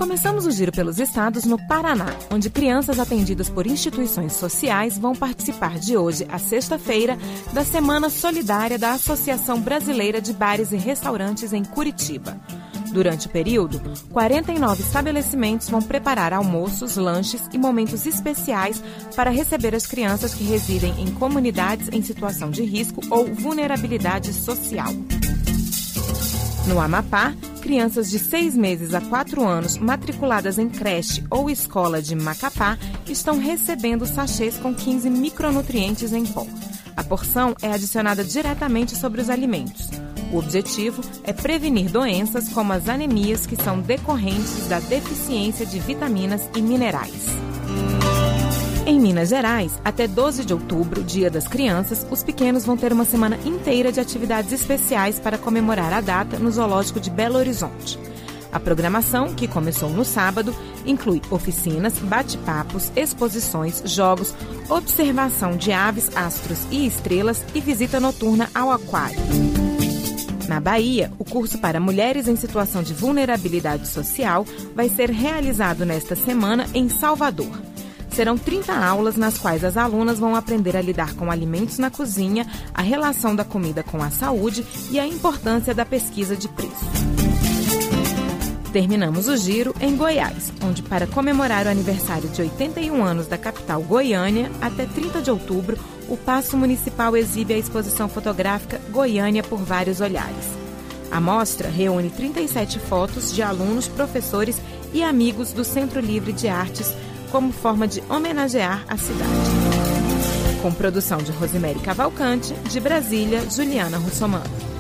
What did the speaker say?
Começamos o giro pelos estados no Paraná, onde crianças atendidas por instituições sociais vão participar de hoje, à sexta-feira, da Semana Solidária da Associação Brasileira de Bares e Restaurantes em Curitiba. Durante o período, 49 estabelecimentos vão preparar almoços, lanches e momentos especiais para receber as crianças que residem em comunidades em situação de risco ou vulnerabilidade social. No Amapá, crianças de 6 meses a 4 anos matriculadas em creche ou escola de Macapá estão recebendo sachês com 15 micronutrientes em pó. A porção é adicionada diretamente sobre os alimentos. O objetivo é prevenir doenças como as anemias que são decorrentes da deficiência de vitaminas e minerais. Em Minas Gerais, até 12 de outubro, Dia das Crianças, os pequenos vão ter uma semana inteira de atividades especiais para comemorar a data no Zoológico de Belo Horizonte. A programação, que começou no sábado, inclui oficinas, bate-papos, exposições, jogos, observação de aves, astros e estrelas e visita noturna ao aquário. Na Bahia, o curso para mulheres em situação de vulnerabilidade social vai ser realizado nesta semana em Salvador. Serão 30 aulas nas quais as alunas vão aprender a lidar com alimentos na cozinha, a relação da comida com a saúde e a importância da pesquisa de preço. Terminamos o giro em Goiás, onde, para comemorar o aniversário de 81 anos da capital Goiânia, até 30 de outubro, o Paço Municipal exibe a exposição fotográfica Goiânia por Vários Olhares. A mostra reúne 37 fotos de alunos, professores e amigos do Centro Livre de Artes como forma de homenagear a cidade. Com produção de Rosemary Cavalcante, de Brasília, Juliana Russomano.